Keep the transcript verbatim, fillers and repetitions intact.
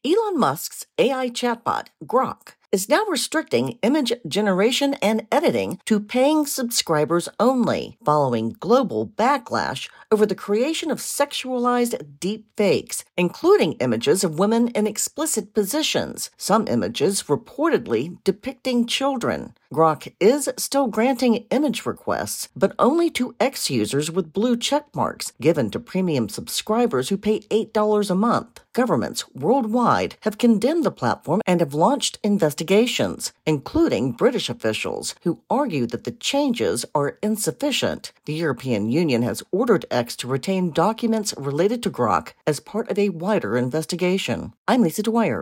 Elon Musk's A I chatbot, Grok, is now restricting image generation and editing to paying subscribers only, following global backlash over the creation of sexualized deepfakes, including images of women in explicit positions, some images reportedly depicting children. Grok is still granting image requests, but only to X users with blue check marks, given to premium subscribers who pay eight dollars a month. Governments worldwide have condemned the platform and have launched investigations, including British officials who argue that the changes are insufficient. The European Union has ordered X to retain documents related to Grok as part of a wider investigation. I'm Lisa Dwyer.